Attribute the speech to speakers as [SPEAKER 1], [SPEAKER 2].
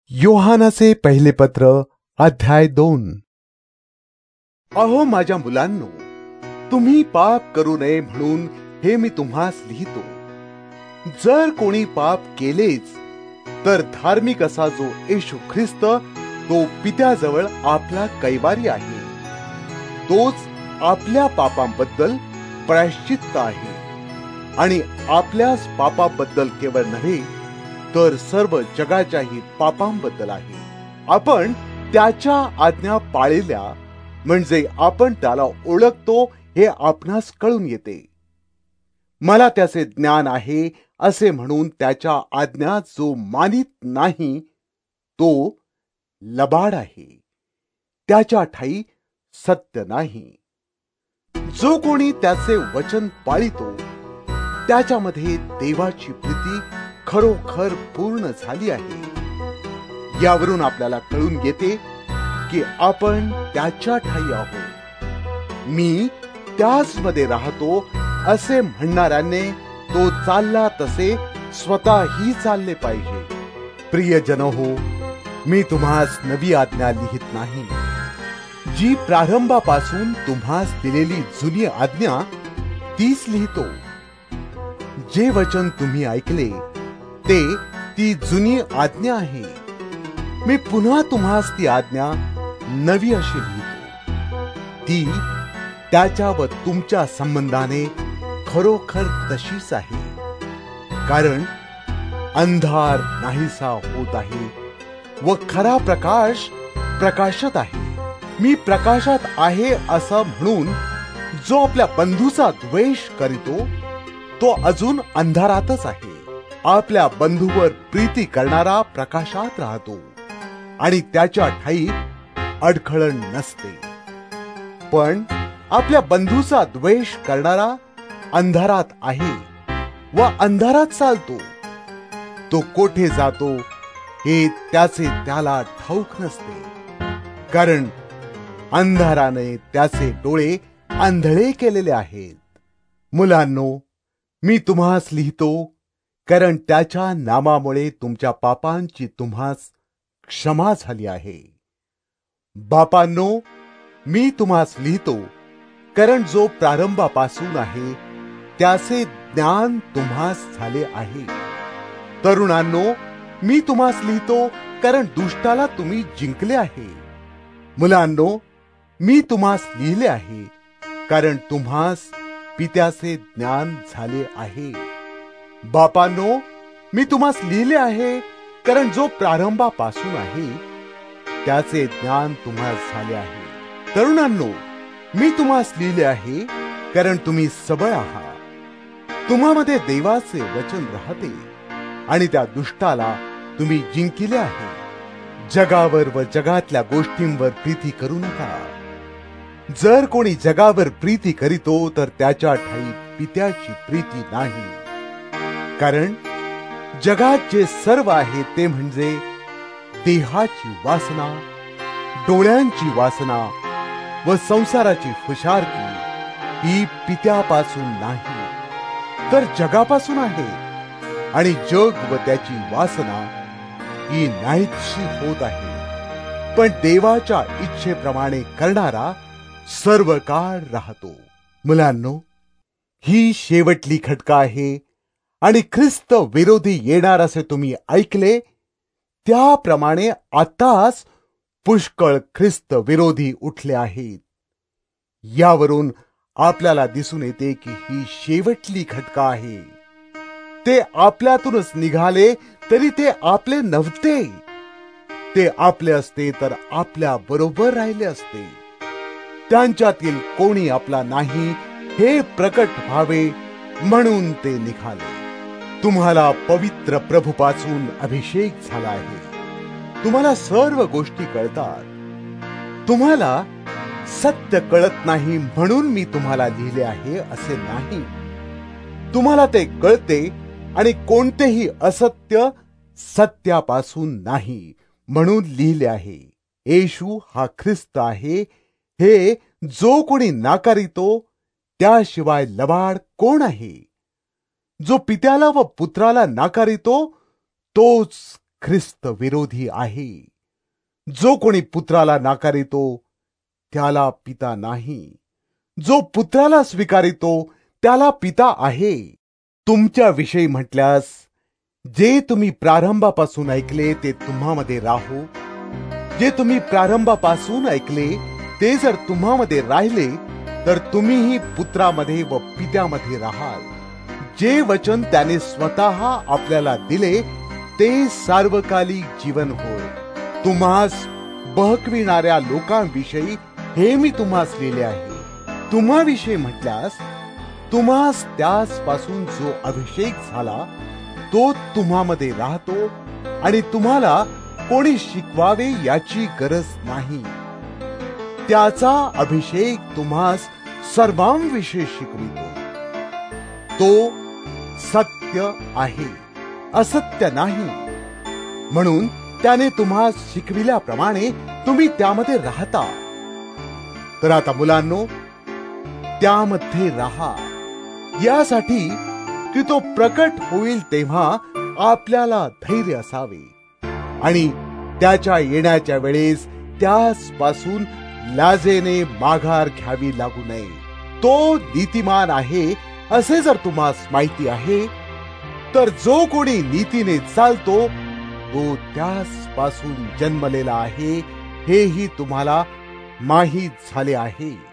[SPEAKER 1] योहानाचे पहिले पत्र अध्याय 2। अहो माझ्या मुलांनो, तुम्ही पाप करू नये म्हणून हे मी तुम्हास लिहितो। जर कोणी पाप केलेच तर धार्मिक असा जो येशू ख्रिस्त तो पित्याजवळ आपला कैवारी आहे, तोच आपल्या पापांबद्दल प्रायश्चित्त आहे आणि आपल्याच पापाबद्दल केवळ नव्हे तर सर्व जगाच्याही पापांबद्दल आहे। आपण त्याच्या आज्ञा पाळल्या म्हणजे आपण त्याला ओळखतो हे आपणास कळून येते। मला त्याचे ज्ञान आहे असे म्हणून त्याच्या आज्ञा जो मानित नाही तो लबाड आहे, त्याच्या ठाई सत्य नाही। जो कोणी त्याचे वचन पाळितो त्याच्यामध्ये देवाची प्रीती खरोखर पूर्ण झाली आहे। यावरून आपल्याला कळून येते की आपण त्याच्या ठाई आहोत। मी त्याच मध्ये राहतो असे म्हणणाऱ्याने तो चालला तसे स्वतःही चालले पाहिजे। प्रियजन हो, मी तुम्हास नवी आज्ञा लिहित नाही, जी प्रारंभापासून तुम्हास दिलेली जुनी आज्ञा तीच लिहितो। जे वचन तुम्ही ऐकले ती जुनी आज्ञा आहे। मी पुन्हा तुम्हास ती आज्ञा नवी अशी लिहितो। ती त्याच्या व तुमच्या संबंधाने खरोखर तशीच आहे, कारण अंधार नाहीसा होत आहे व खरा प्रकाश प्रकाशत आहे। मी प्रकाशात आहे असं म्हणून जो आपल्या बंधूचा द्वेष करीतो तो अजून अंधारातच आहे। आपल्या बंधूवर प्रीती करणारा प्रकाशात राहतो आणि त्याच्या ठाई अडखळण नसते, पण आपल्या बंधूचा द्वेष करणारा अंधारात आहे व अंधारात चालतो। तो कोठे जातो हे त्याचे त्याला ठाऊक नसते, कारण अंधाराने त्याचे डोळे आंधळे केलेले आहेत। मुलांनो, मी तुम्हास लिहितो कारण त्याच्या नामामुळे तुमच्या पापांची तुम्हास क्षमा झाली आहे। बापांनो, मी तुम्हास लिहितो कारण जो प्रारंभापासून आहे त्याचे ज्ञान तुम्हास झाले आहे। तरुणांनो, मी तुम्हास लिहितो कारण दुष्टाला तुम्ही जिंकले आहे। मुलांनो, मी तुम्हास लिहिले आहे कारण तुम्हास पित्याचे ज्ञान झाले आहे। बापांनो, मी तुम्हास लिहिले आहे कारण जो प्रारंभापासून आहे त्याचे ज्ञान तुम्हास झाले आहे। तरुणांनो, मी तुम्हास लिहिले आहे कारण तुम्ही सबळ आहात, तुम्हामध्ये देवाचे वचन राहते आणि त्या दुष्टाला तुम्ही जिंकिले आहे। जगावर व जगातल्या गोष्टींवर प्रीती करू नका। जर कोणी जगावर प्रीती करीतो तर त्याच्या ठाई पित्याची प्रीती नाही, कारण जगात जे सर्व आहे ते म्हणजे देहाची वासना, डोळ्यांची वासना व संसाराची फुशारकी ही पित्यापासून नाही तर जगापासून आहे, आणि जग व त्याची वासना ही नाहीशी होत आहे, पण देवाच्या इच्छेप्रमाणे करणारा सर्व काळ राहतो। मुलांनो, ही शेवटली खटका आहे आणि ख्रिस्त विरोधी येणार असे तुम्ही ऐकले, त्याप्रमाणे आताच पुष्कळ ख्रिस्त विरोधी उठले आहेत। यावरून आपल्याला दिसून येते की ही शेवटली खटका आहे। ते आपल्यातूनच निघाले तरी ते आपले नव्हते, ते आपले असते तर आपल्या बरोबर राहिले असते। त्यांच्यातील कोणी आपला नाही हे प्रकट व्हावे म्हणून ते निघाले। तुम्हाला पवित्र प्रभूपासून अभिषेक झाला आहे, तुम्हाला सर्व गोष्टी कळतात। तुम्हाला सत्य कळत नाही म्हणून मी तुम्हाला लिहिले आहे असे नाही, तुम्हाला ते कळते आणि कोणतेही असत्य सत्यापासून नाही म्हणून लिहिले आहे। येशू हा ख्रिस्त आहे हे जो कोणी नाकारितो त्याशिवाय लबाड कोण आहे? जो पित्याला व पुत्राला नाकारितो तोच ख्रिस्त विरोधी आहे. जो कोणी पुत्राला नाकारितो त्याला पिता नाही. जो पुत्राला स्वीकारितो त्याला पिता आहे. तुमच्या विषयी म्हटल्यास जे तुम्ही प्रारंभापासून ऐकले ते तुम्हामध्ये राहो. जे तुम्ही प्रारंभापासून ऐकले ते जर तुम्हामध्ये राहिले तर तुम्हीही पुत्रामध्ये व पित्यामध्ये राहाल. जे वचन त्याने स्वतः आपल्याला दिले ते सार्वकालिक जीवन होय. तुम्हास बहकविणाऱ्या लोकांविषयी हे मी तुम्हास लिहिले आहे. तुम्हाविषयी म्हटल्यास तुम्हास त्याचपासून जो अभिषेक झाला तो तुम्हामध्ये राहतो आणि तुम्हाला कोणी शिकवावे याची गरज नाही. त्याचा अभिषेक तुम्हास सर्वांविषयी शिकवितो. तो सत्य आहे, असत्य नाही. म्हणून त्याने तुम्हास शिकविल्याप्रमाणे तुम्ही त्यामध्ये राहता. तर आता मुलांनो, त्यामध्ये राहा, यासाठी की तो प्रकट होईल तेव्हा आपल्याला धैर्य असावे आणि त्याच्या येण्याच्या वेळेस त्याचपासून लाजेने माघार घ्यावी लागू नये. तो नीतिमान आहे असे जर तुम्हास माहिती आहे, तर जो कोणी नीतीने चालतो तो त्याचपासून जन्मलेला आहे हेही तुम्हाला माहीत झाले आहे.